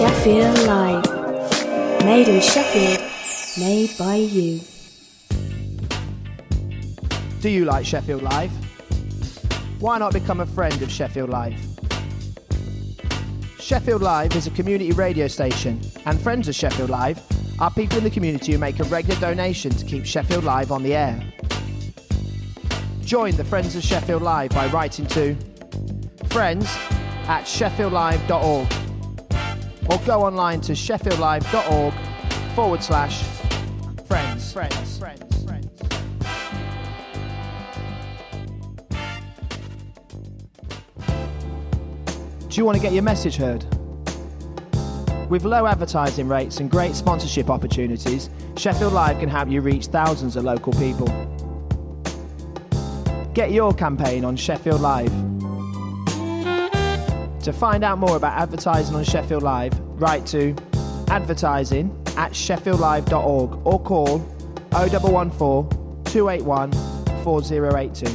Sheffield Live. Made in Sheffield, made by you. Do you like Sheffield Live? Why not become a friend of Sheffield Live? Sheffield Live is a community radio station, and friends of Sheffield Live are people in the community who make a regular donation to keep Sheffield Live on the air. Join the Friends of Sheffield Live by writing to friends@sheffieldlive.org or go online to sheffieldlive.org/friends. Do you want to get your message heard? With low advertising rates and great sponsorship opportunities, Sheffield Live can help you reach thousands of local people. Get your campaign on Sheffield Live. To find out more about advertising on Sheffield Live, write to advertising@sheffieldlive.org or call 0114 281 4082.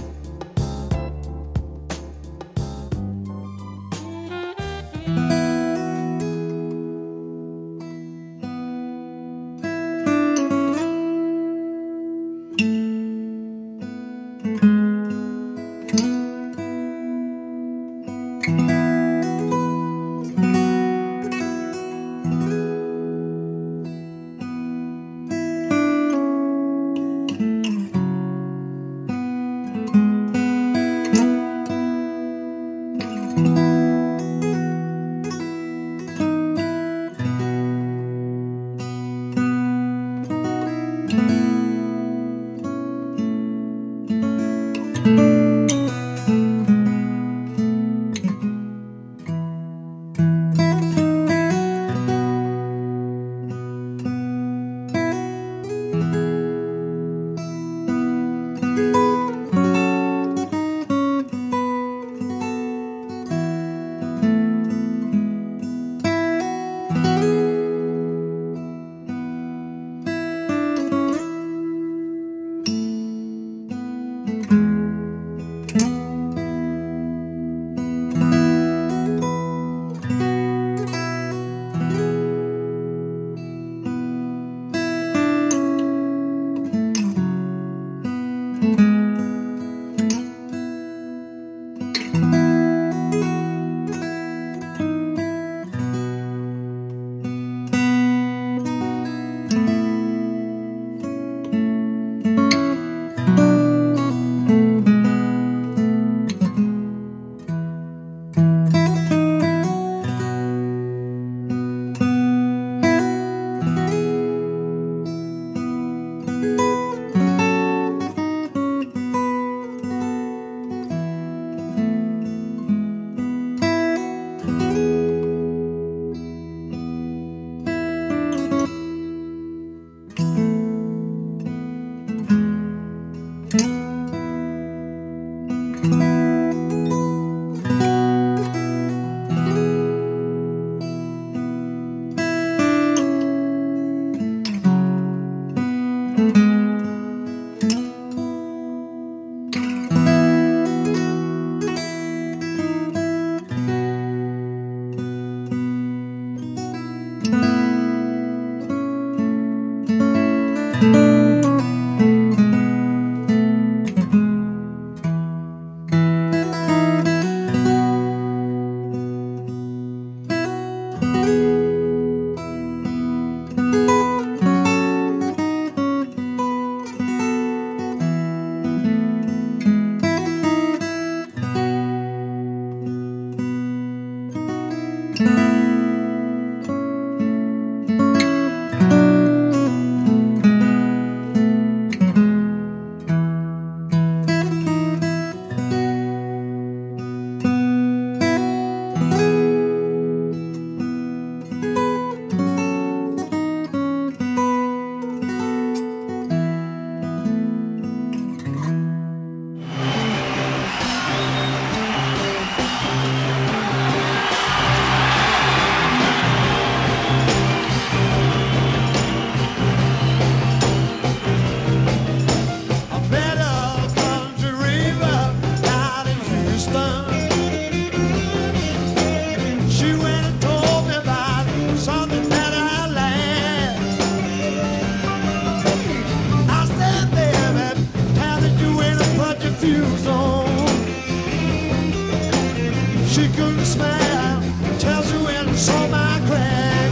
saw my crack.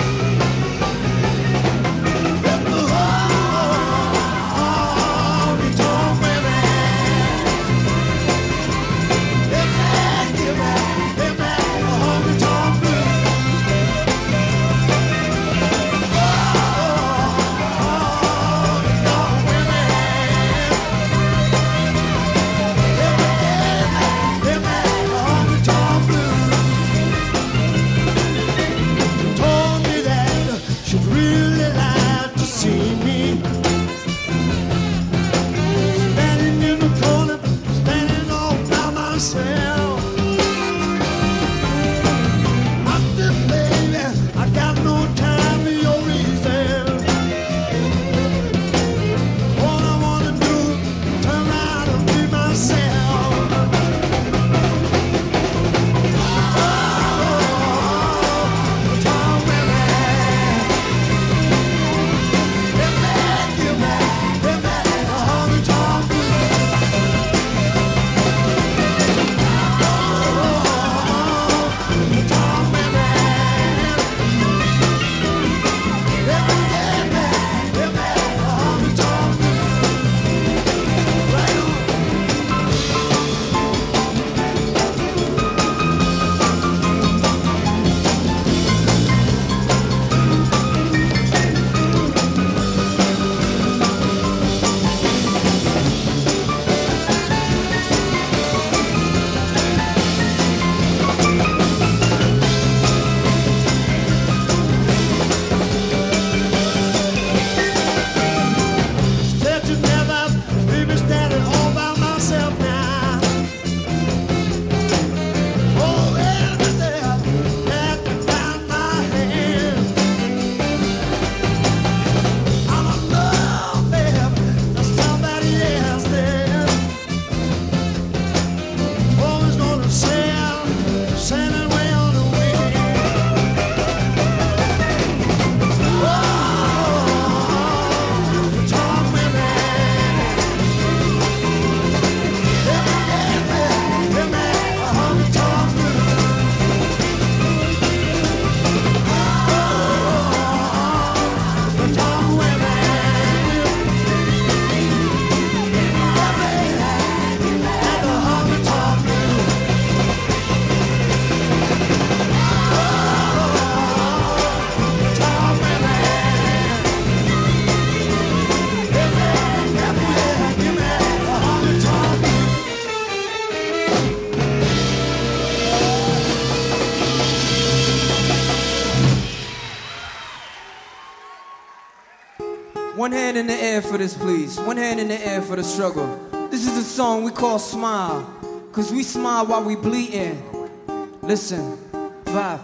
If the honky-tonk women, if they give me a honky-tonk blues. Honky-tonk women, give me a honky-tonk blues. Told me that she'd really like to see me. Standing in the corner, standing all by myself. I said, baby, I got no time for your reason. All I wanna do is turn around and be myself. Honky-tonk women, give me a honky-tonk blues. Honky-tonk women, give me a honky-tonk blues. Right on. Said you never leave me standing all by myself now. Oh, every day I have to find my hand. I'm a love, babe, to somebody else there. Always gonna sailing way on the wind. Honky-tonk women, give me a honky-tonk blues. Honky-tonk women, give me a honky-tonk blues. Honky-tonk women, give me a honky-tonk blues. One hand in the air for this, please. One hand in the air for the struggle. This is a song we call Smile, cause we smile while we bleeding. Listen, vibe.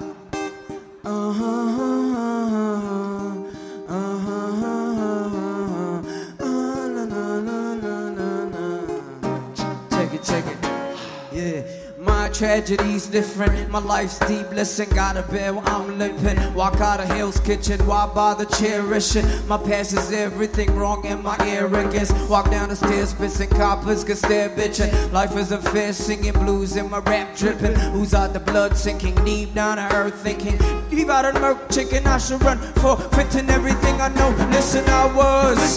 Take it. Yeah. My tragedy's different, my life's deep. Listen, gotta bear where I'm living. Walk out of Hell's Kitchen, why bother cherishing? My past is everything wrong in my arrogance. Walk down the stairs, pissing coppers, cause they're bitching. Life isn't fair, singing blues in my rap dripping. Who's out the blood sinking, deep down to earth thinking. Leave out a murk chicken, I should run for fitting everything I know. Listen, I was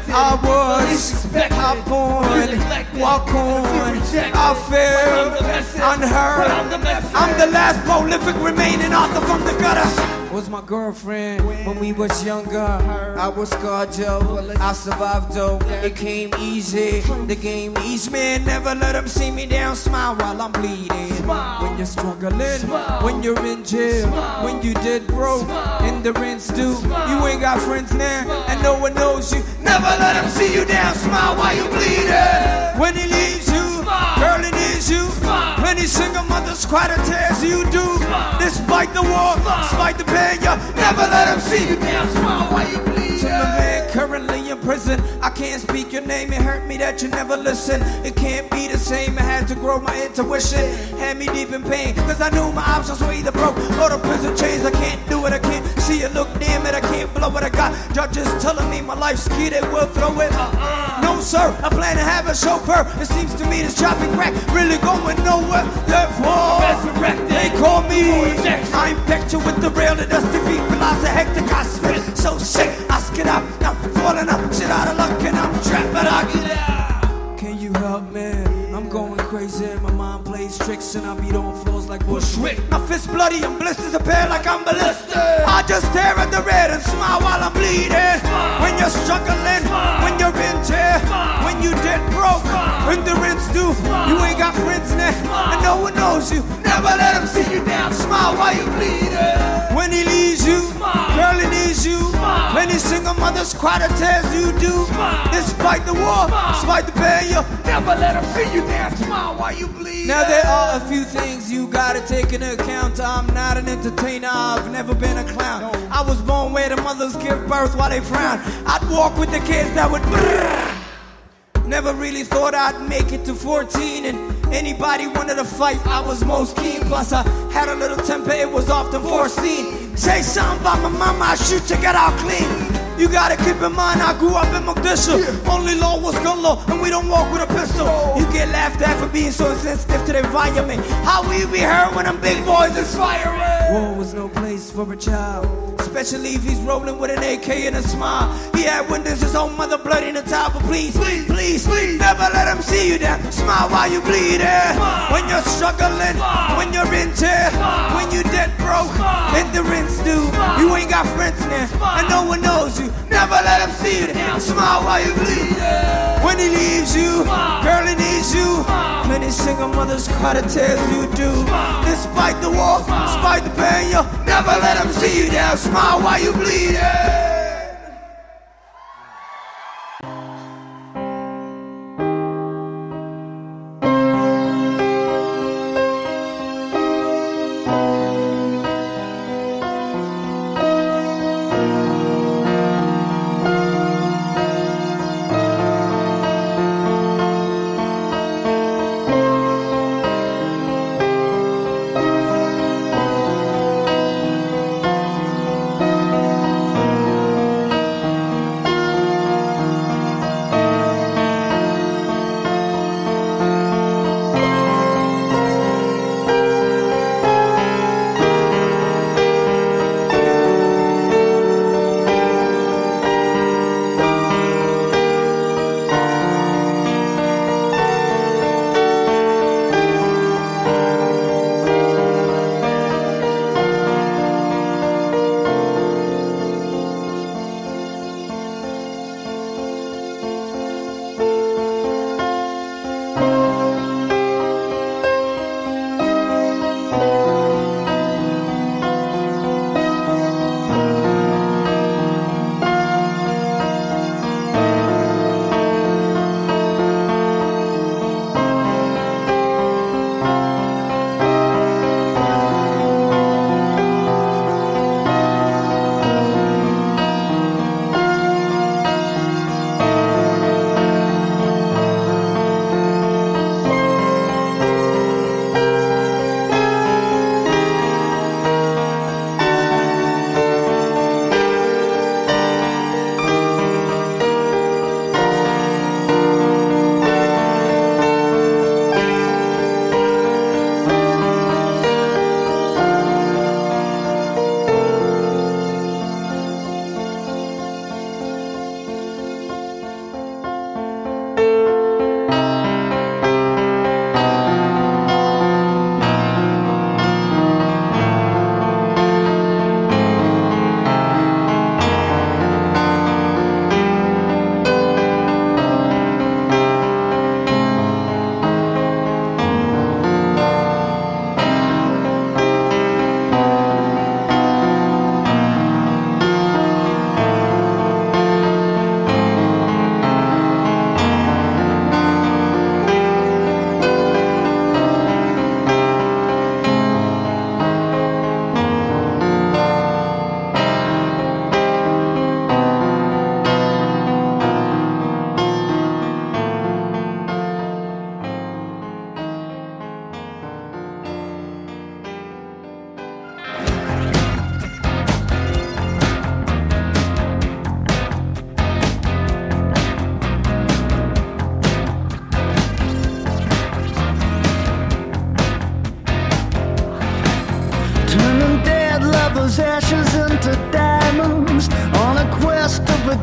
born, walk on, I failed, unheard. I'm the last prolific remaining author from the gutter. Was my girlfriend when we was younger. I was scarred, Joe. I survived, though. It came easy. The game easy, man. Never let them see me down. Smile while I'm bleeding. When you're struggling, when you're in jail, when you did broke, and the rent's due. You ain't got friends now, and no one knows you. Never let them see you down. Smile while you bleeding. When he leaves you, girl, it is you. Plenty single mothers cry to tears you do. Despite the war, despite the pain, you never let them see you down. Smile while you bleed. To the man currently in prison, I can't speak your name. It hurt me that you never listen. It can't be the same. I had to grow my intuition. Had me deep in pain, cause I knew my options were either broke or the prison chains. I can't do it, I can't see it, look damn it, I can't blow what I got. Judges telling me my life's key, they will throw it. No sir, I plan to have a chauffeur. It seems to me this chopping crack really going nowhere. Therefore, they call me. I'm picture with the rail, the dusty feet, philosopher hectic. I spit so sick, I skid out. Now I'm falling up, shit out of luck, and I'm trapped, but I get out. Can you help me? I'm going crazy, my mind plays tricks and I beat on floors like Bushwick. My fist bloody and blisters appear like I'm ballistic. I just stare at the red and smile while I'm bleeding. When you're struggling, when you're in jail, when you dead broke, when the rents due, you ain't got friends now, and no one knows you. Never let him see you down, smile while you bleeding. When he leaves you, girl he needs you. Many single mothers cry the tears you do. Despite the war, despite the pain, you never let him see you down, smile while you bleed. Now there are a few things you gotta take into account. I'm not an entertainer, I've never been a clown. I was born where the mothers give birth while they frown. I'd walk with the kids that would brrr. Never really thought I'd make it to 14, and anybody wanted to fight, I was most keen. Plus I had a little temper, it was often foreseen. Say something about my mama, I shoot you, get out clean. You gotta keep in mind I grew up in Mogadishu. Only law was gun law, and we don't walk with a pistol. You get laughed at for being so insensitive to the environment. How we be heard when them big boys is firing? War was no place for a child, especially if he's rolling with an AK and a smile. He had witnessed his own mother bloody in the top, but please, please, please, please, never let him see you down. Smile while you bleeding. When you're struggling, when you're in jail, when you dead broke, and the rents due, you ain't got friends now, and no one knows you. Never let him see you down. Smile while you bleeding. When he leaves you, girl he needs you. Many single mothers cry the tears you do. Despite the war, despite the pain, you never let him see you down. Smile while you bleeding.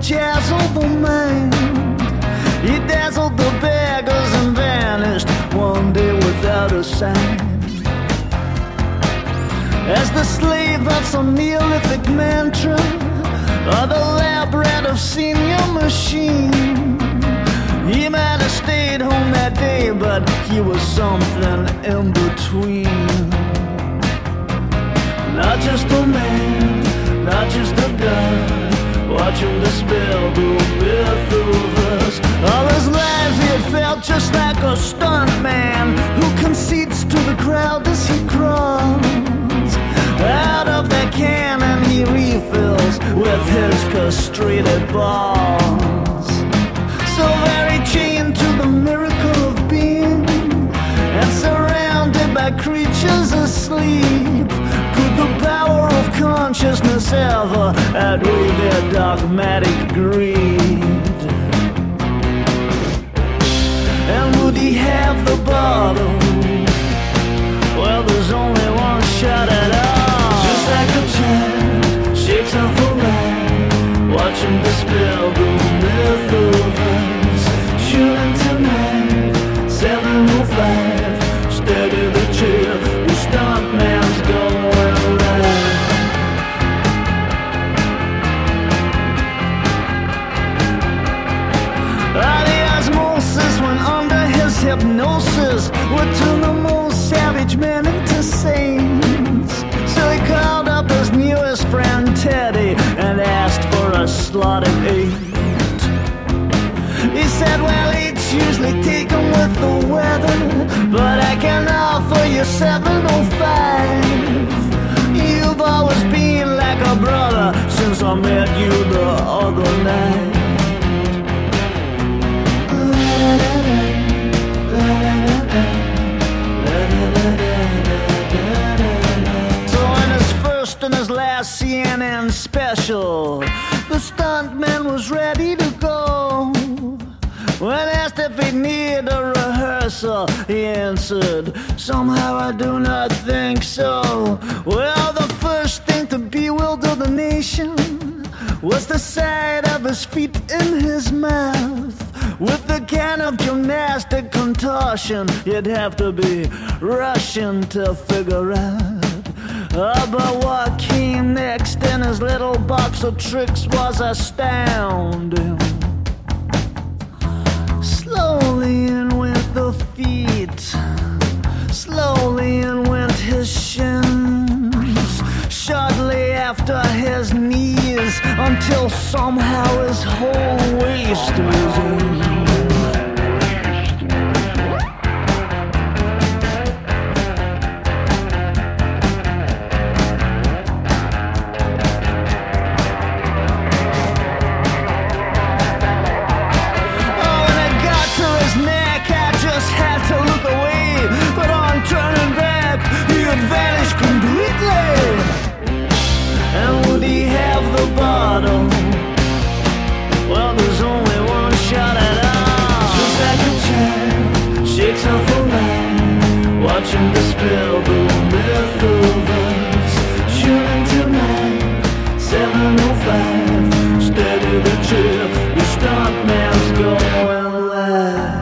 dazzled the mind. He dazzled the beggars and vanished one day without a sign. As the slave of some Neolithic mantra, or the lab rat of senior machine, he might have stayed home that day, but he was something in between. Not just a man, not just a god, watching dispel the myth of us. All his life he had felt just like a stunt man who concedes to the crowd as he crawls out of the cannon he refills with his castrated balls. So very chained to the miracle of being and surrounded by creatures asleep, could the power of consciousness ever outweigh their dogmatic greed? And would he have the bottle? Well, there's only one shot at all. Just like a child shakes off a lie, watch him dispel the myth of us. Shooting tonight, 7:05, steady the chill, the stunt man's going live. The osmosis went under his hypnosis, would turn the most savage men into saints. So he called up his newest friend Teddy and asked for a slotted 8. He said, well, 8's usually taken with the weather, but I can offer you 7:05. You've always been like a brother since I met you the other night. In his last CNN special, the stuntman was ready to go. When asked if he needed a rehearsal, he answered, somehow I do not think so. Well, the first thing to bewilder the nation was the sight of his feet in his mouth. With the kind of gymnastic contortion you'd have to be Russian to figure out. But what came next in his little box of tricks was astounding. Slowly in went the feet, slowly in went his shins, shortly after his knees, until somehow his whole waist was in. Vanished completely. And would he have the bottle? Well, there's only one shot at all. Just like a child shakes off a lie, watch him dispel the myth of us. Shooting tonight, 7:05, steady the chill, the stuntman's going live.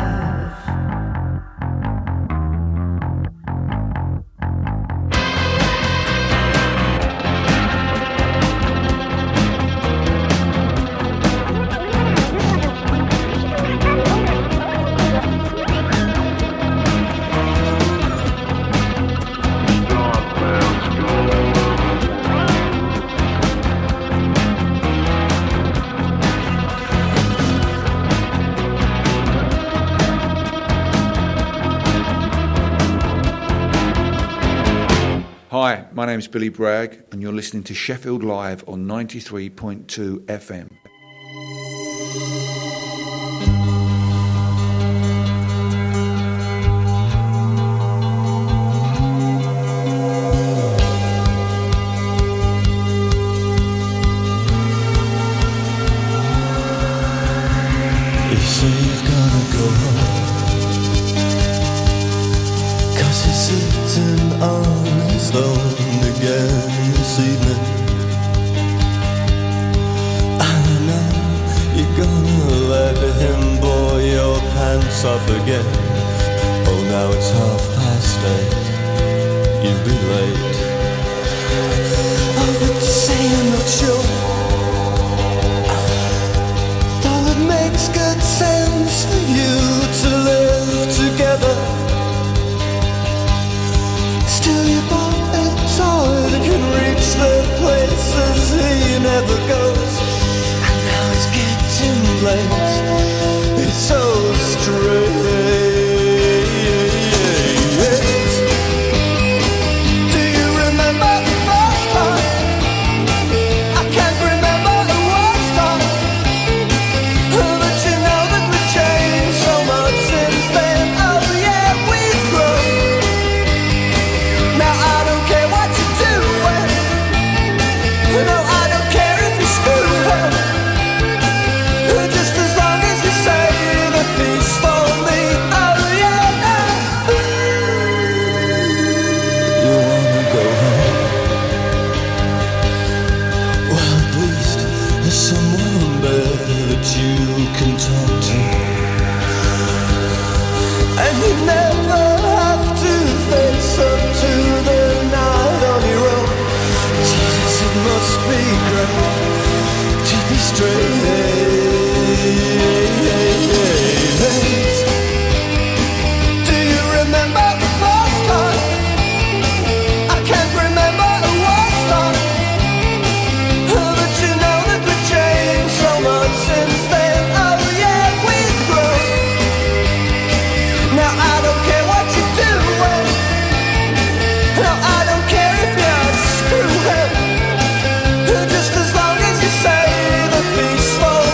Hi, my name's Billy Bragg and you're listening to Sheffield Live on 93.2 FM. You say you've gotta go home, 'cause you're sitting on his own again this evening. I know gonna let him bore your pants off again? Oh, now it's 8:30. You'll be late. Oh, but you say you're not sure. Though it makes good sense for you to live together. Still you bought a toy that can reach the places he never goes. And now it's getting late. It's so strange. Do you remember the first time? I can't remember the worst time. But you know that we've changed so much since then. Oh yeah, we've grown. Now I don't care what you do. No, I don't care if you screw up. Just as long as you say the peace for me. Oh yeah. You wanna go home? Well, at least there's someone there that you can talk to. And you never have to face up to the night on your own. Jesus, it must be great to be straight. Do you remember the first time? I can't remember the worst time. But you know that we've changed so much since then. Oh yeah, we've grown. Now I don't care what you do. No, I don't care if you screw him. Just as long as you say the peaceful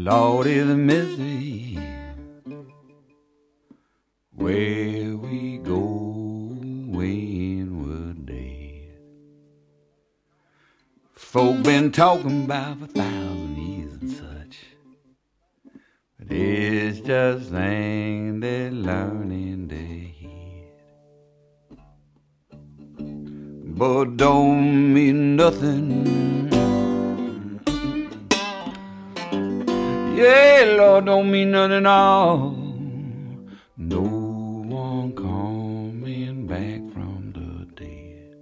Lordy, the misery, where we go when we're dead. Folk been talking about for 1,000 years and such, but it's just things they learn in their head. But don't mean nothing. Yeah, Lord, don't mean nothing at all. No one coming back from the dead.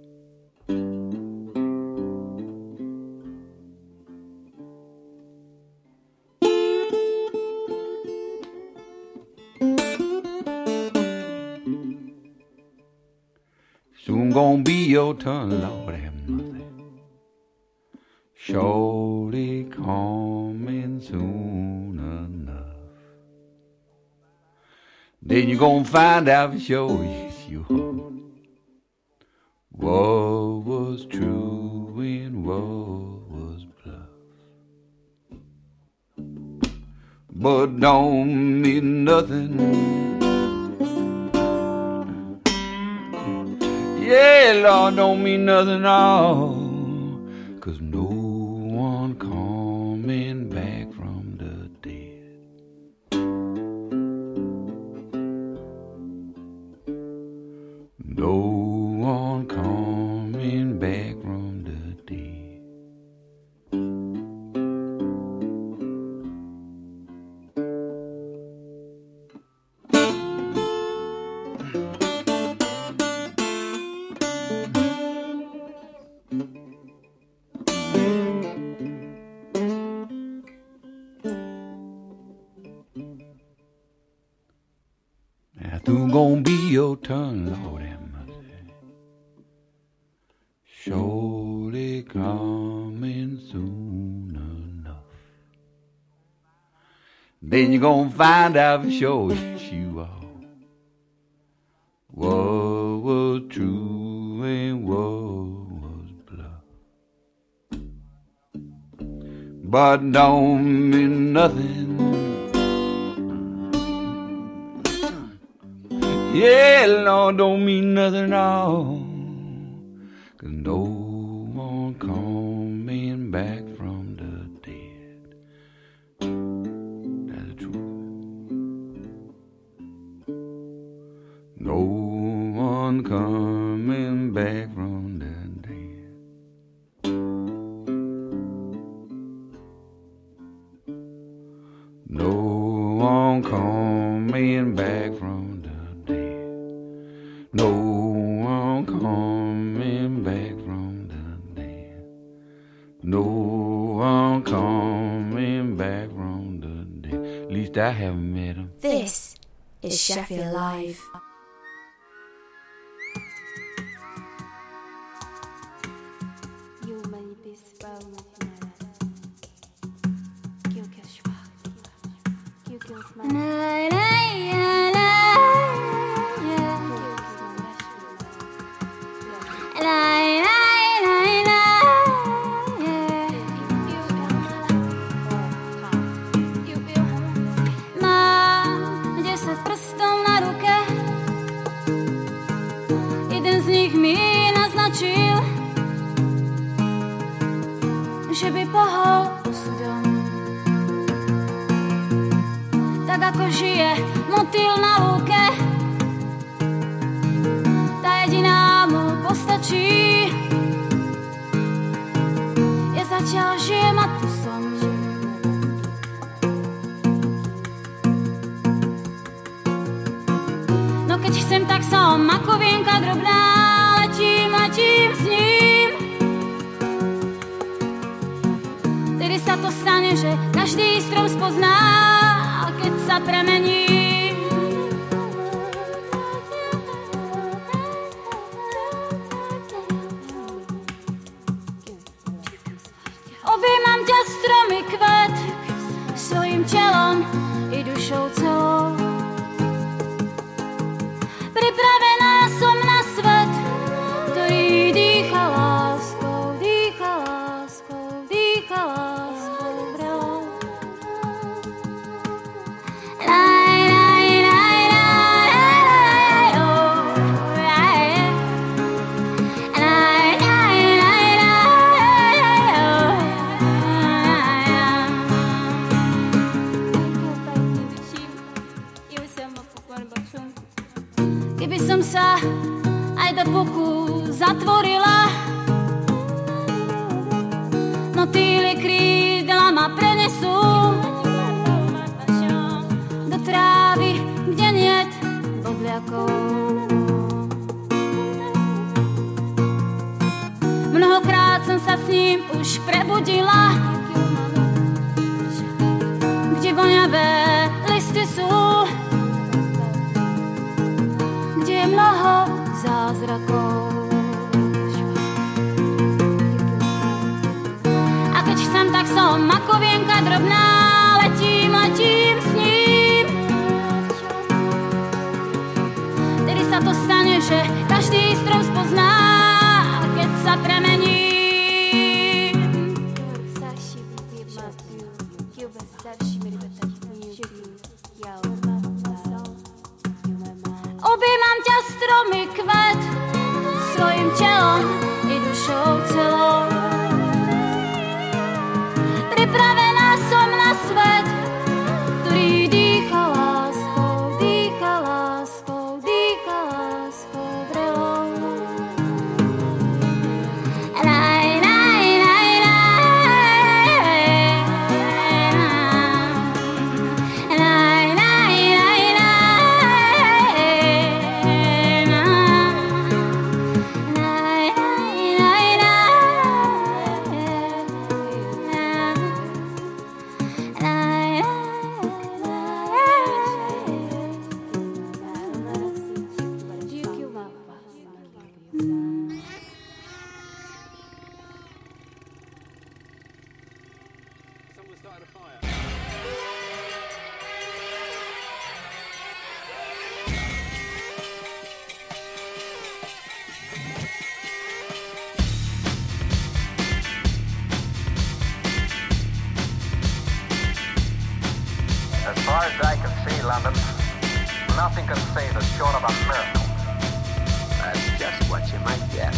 Soon gonna be your turn, Lord have mercy. Surely coming soon enough. Then you're gonna find out for sure, yes you are, what was true and what was bluff. But don't mean nothing. Yeah, Lord, don't mean nothing at all. 'Cause no one coming back from the dead. No one coming back from the dead. Soon gonna be your turn, Lord have mercy. Surely coming soon enough. Then you're gonna find out for sure, yes you are, what was true and what was bluff. But don't mean nothing. Yeah, Lord, don't mean nothing at all. 'Cause no one coming back from the dead. That's the truth. No one coming back from the dead. No one coming back from the dead. No one coming back from the dead. No one coming back from the dead. At least I haven't met him. This is Sheffield Live. Že by pohol osudom, tak ako žije motýl na lúke, tá jediná mu postačí. Ja zatiaľ žijem a tu som. No keď chcem, tak som ako vienka drobná, letím, letím s ním. Tedy sa to stane, že každý strom spozná, keď sa premení. Objímam ťa, stromy kvet, svojim telom i dušou celou. Pripravená som na svet, ktorý dýcha láskou, dýcha láskou, dýcha láskou. zázrakou. Mnohokrát som sa s ním už prebudila, kde voňavé listy sú, kde je mnoho zázrakov. A keď chcem, tak som ako vienka drobná, letím s ním. Tedy sa to stane, že každý strom spozná, keď sa premení. Objímam ťa, stromy, kvet, svojim telom i dušou celou. Pripravená som na svet, ktorý dýcha láskou, dýcha láskou, dýcha láskou vrelou. As far as I can see, London, nothing can save us short of a miracle. That's just what you might get.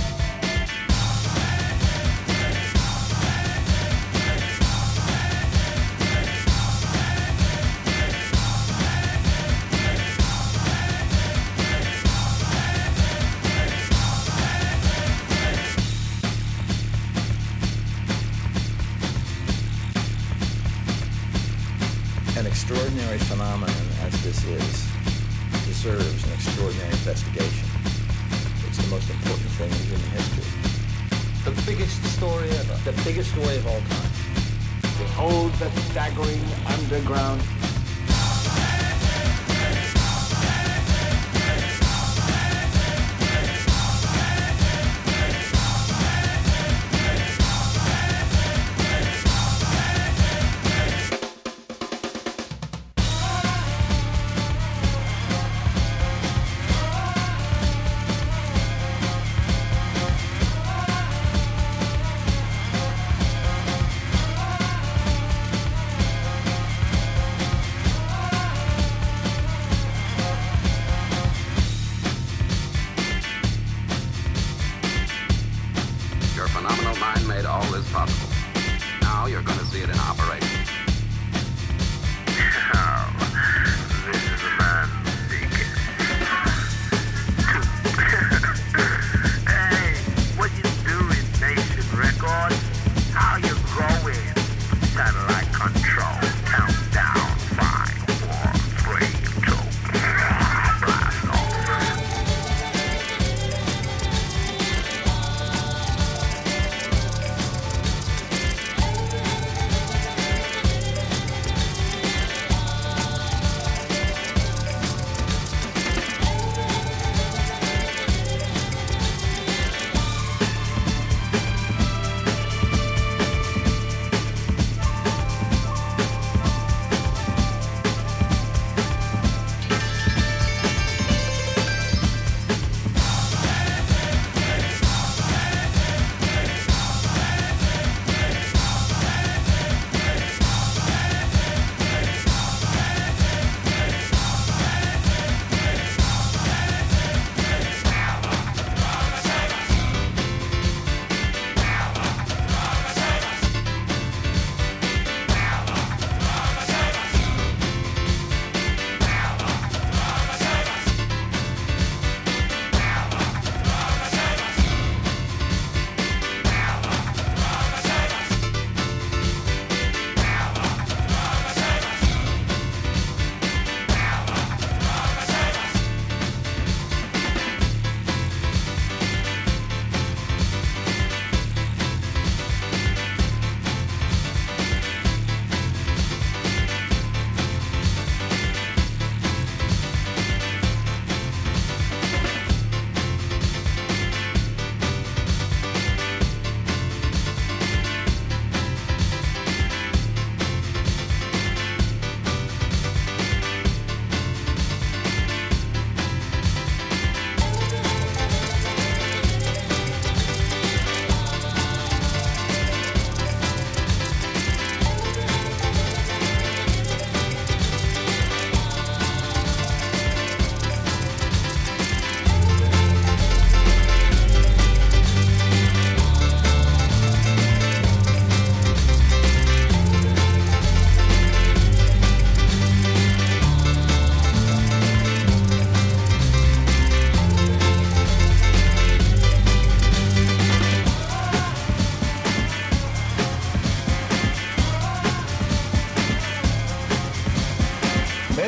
An extraordinary phenomenon as this is deserves an extraordinary investigation. It's the most important thing in human history. The biggest story ever. The biggest story of all time. Behold the staggering underground.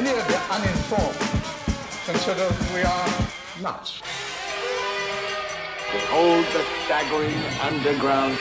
Any of the uninformed consider we are nuts. Behold the staggering underground.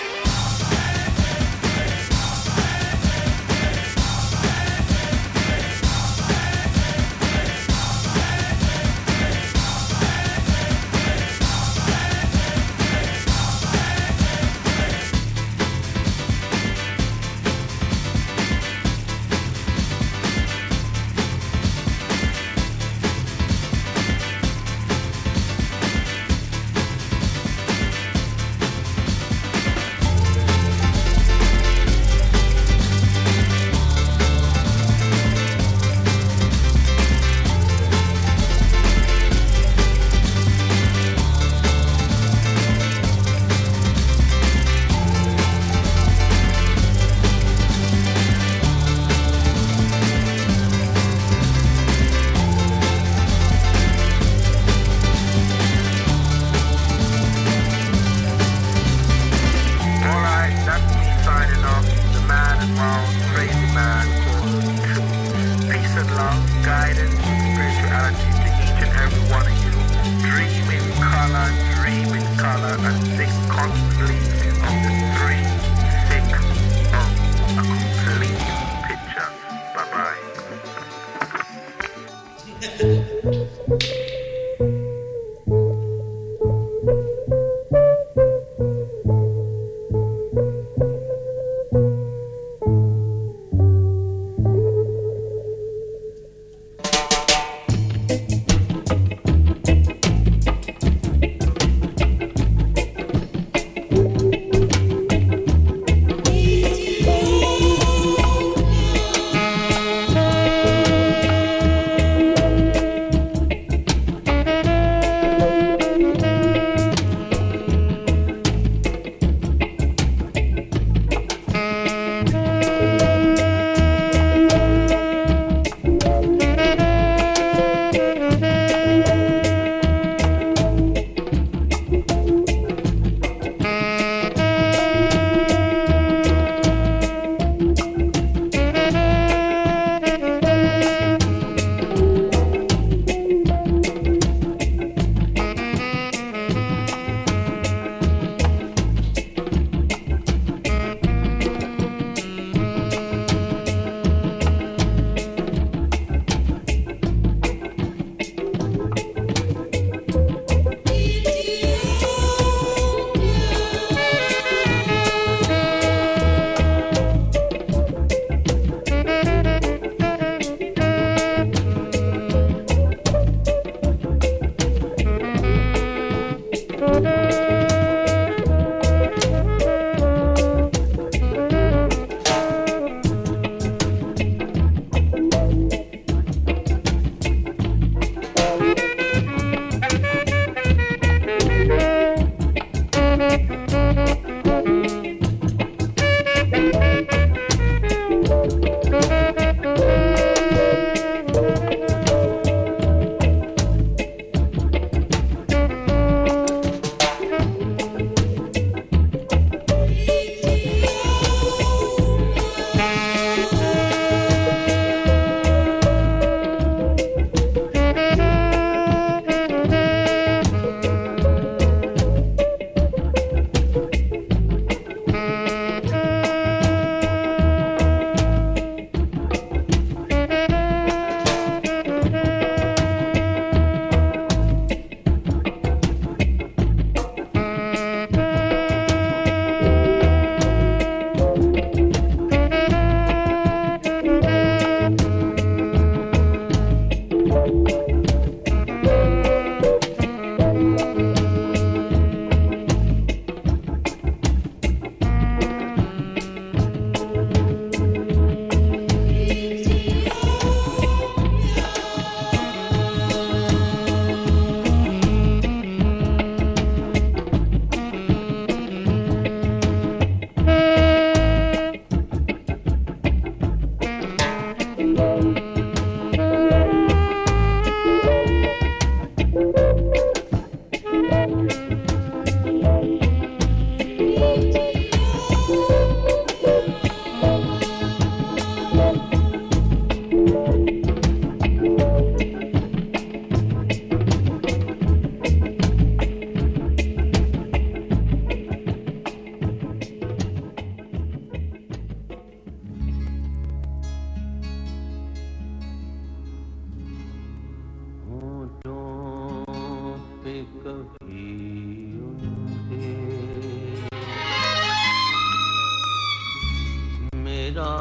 मेरा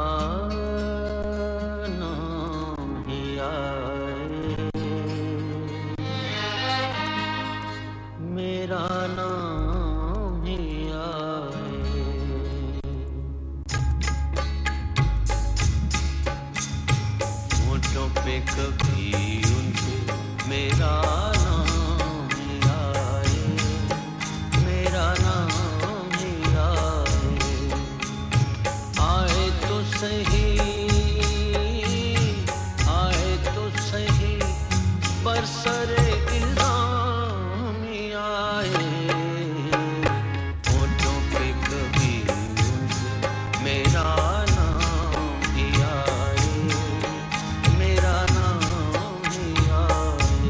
नाम ही आए, मेरा नाम ही आए। होठों पे कभी उनके मेरा नाम ही आए, मेरा नाम ही आए। आए तो सही, आए तो सही, बरसरे इल्जाम ही आए। होठों पे कभी उनके मेरा नाम ही आए, मेरा नाम ही आए।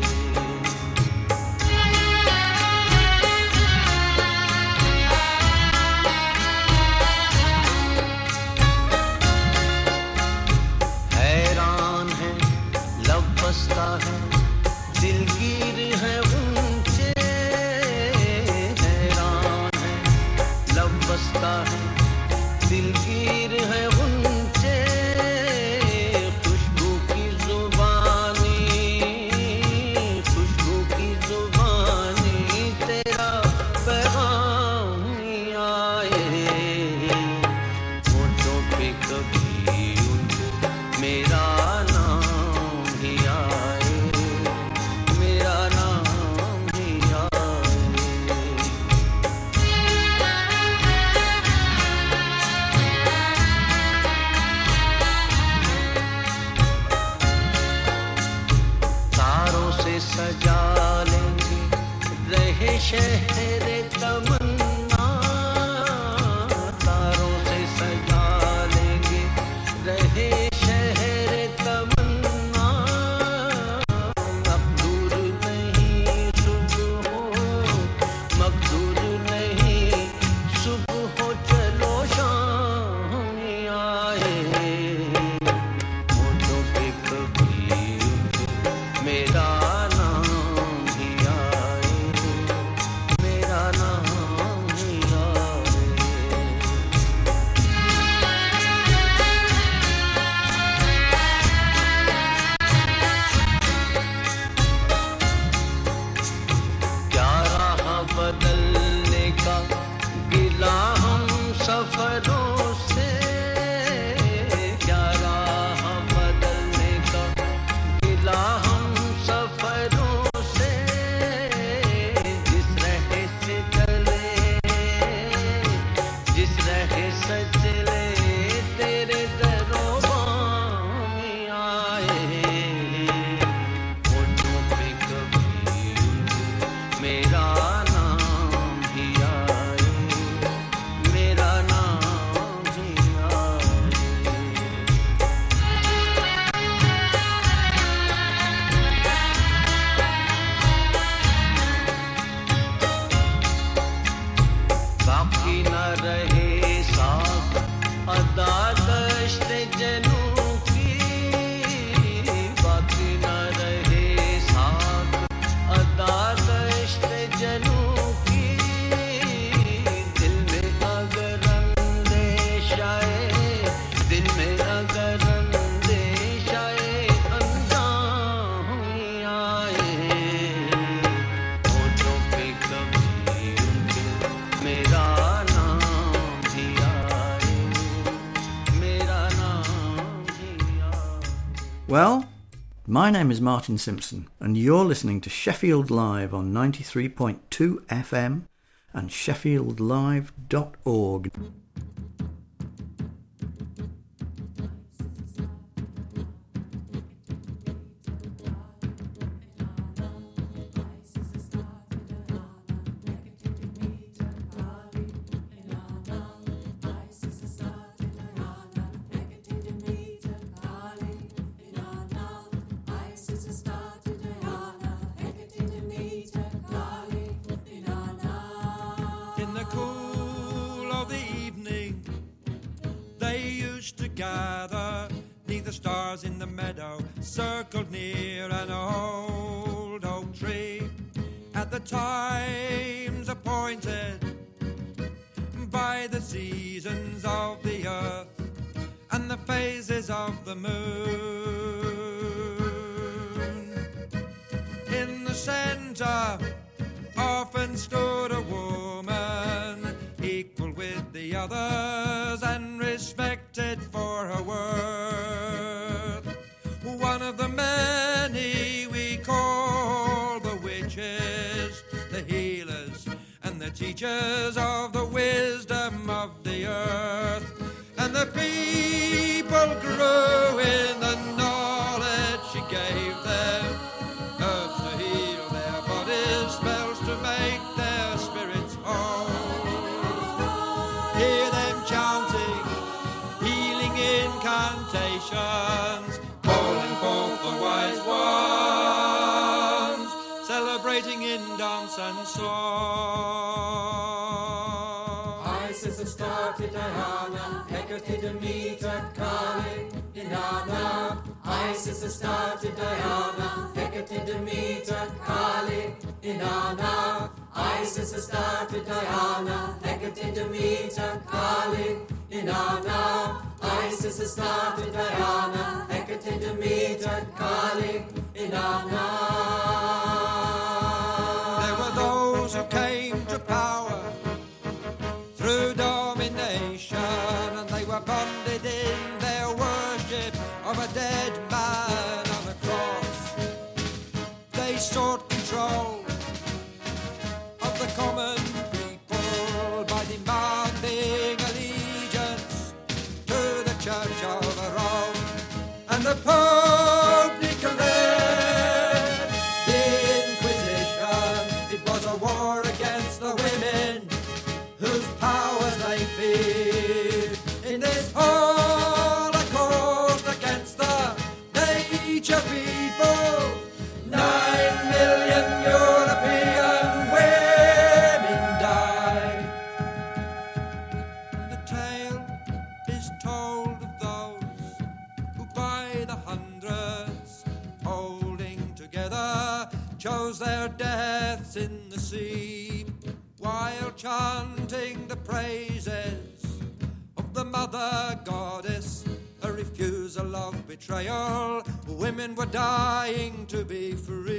हैरान है, लब बसता है, दिलगीर है ऊंचे। हैरान है, लब बसता है, दिलगीर है ऊंचे। खुशबू की जुबानी, खुशबू की जुबानी, तेरा पैगाम ही आए। होठों पे कभी उनके मेरा नाम ही आए, मेरा नाम ही आए। तारों से सजा लेंगे रहे शहर तमन्ना, तारों से सजा लेंगे रहे शहर तमन्ना। मकदूर नहीं सुबह हो, मकदूर नहीं सुबह हो, चलो शाम ही आए। होठों पे कभी उनके मेरा नाम ही आए, मेरा नाम ही आए। क्या राह बदलने का गिला हम सफरों से, क्या राह बदलने का गिला हम सफरों से। जिस रहे से चले, जिस रहे से चले, तेरे दरों बाम ही आए। होठों पे कभी उनके मेरा नाम ही आए, मेरा नाम ही आए। बाकी न रहे साथ अदा दश्त जनू की, बाकी न रहे साथ अदा दश्त जनू की। दिल में अगर अंदेश आए, दिल में अगर अंदेश आए, अंजाम ही आए। होठों पे कभी उनके मेरा नाम ही आए, मेरा नाम ही आए। Well, my name is Martin Simpson, and you're listening to Sheffield Live on 93.2 FM and sheffieldlive.org. In the cool of the evening, they used to gather 'neath the stars in the meadow, circled near an old oak tree. At the times appointed by the seasons of the earth, and the moon. In the center often stood a woman, equal with the others and respected for her worth. One of the many we call the witches, the healers and the teachers of the wisdom of the earth. And the people grew in the knowledge she gave them, herbs to heal their bodies, spells to make their spirits whole. Hear them chanting, healing incantations, calling forth the wise ones, celebrating in dance and song. Isis has started Diana, Hecate, Demeter, Kali, Inanna. Isis has started Diana, Hecate, Demeter, Kali, Inanna. Isis has started Diana, Hecate, Demeter, Kali, Inanna. Isis has started Diana, Hecate, Demeter, Kali, Inanna. There were those who came to power through domination, and they were bonded in their worship of a dead man on a cross. They sought control of the common people by demanding allegiance to the Church of Rome. And the Pope declared the Inquisition. It was a war against the women whose powers they feared. In this holocaust against the nature people, 9 million European women died. The tale is told of those who by the hundreds, holding together, chose their deaths in the sea, while chanting the praises of the mother goddess, a refusal of betrayal. Women were dying to be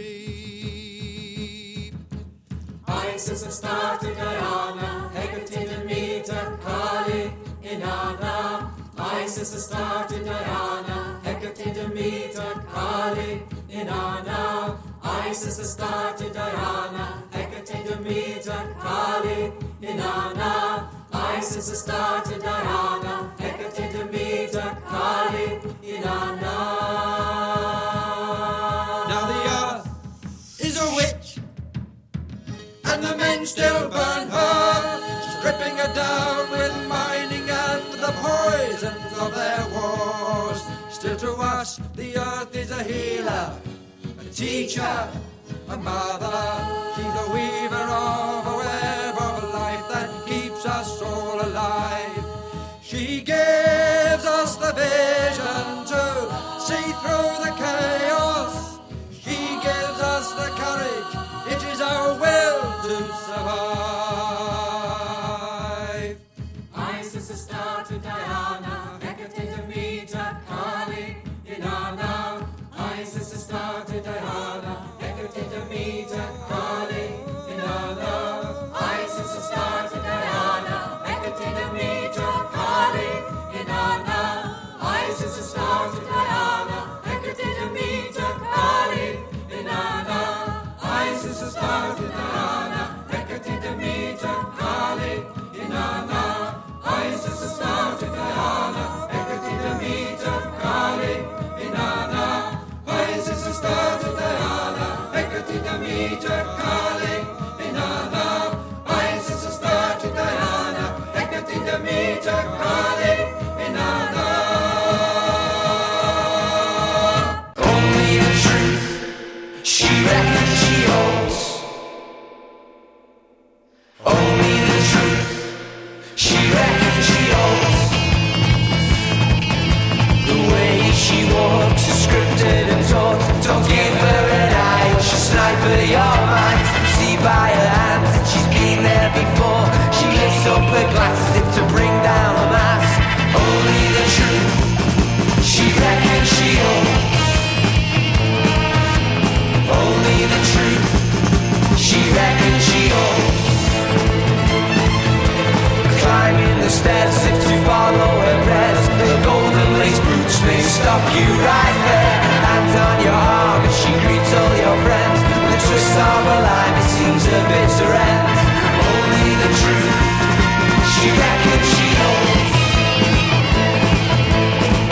free. Isis has started Diana, Hecate, Demeter, Kali, Inanna. Isis has started Diana, Hecate, Demeter, Kali, Inanna. Isis has started Diana, Hecate, Demeter, Kali, Inanna. Isis has started Diana, Hecate, Demeter, Kali, Inanna. Now the earth is a witch, and the men still burn her, stripping her down with mining and the poisons of their wars. Still to us, the earth is a healer, a teacher, a mother. She's the weaver of a web of life that keeps us all alive. She gives us the vision to see through the chaos. She gives us the courage, it is our will to survive. Isis has started Diana, Hecate, Demeter, Kali, Inanna. Isis has started Diana, Hecate, Demeter, Kali, Inanna. Isis has started Diana, Hecate, Demeter, Kali, Inanna. Isis has started Diana, Hecate, Demeter, Kali, Inanna. Isis has started Diana, Hecate, Demeter, Kali, Inanna. Isis has started Diana, Hecate, Demeter, Kali, Inanna. Isis has started Diana, Hecate, Demeter, Kali, Inanna. Isis has started Diana, Hecate, Demeter, Kali, Inanna. Only the truth she reckons she holds. Only the truth she reckons she holds. The way she walks is scripted and taught. Don't give her an eye, she'll snipe at your mind. See by her hands that she's been there before. She lifts up her glass as if to bring down a mass. Only the truth she reckons fuck you right.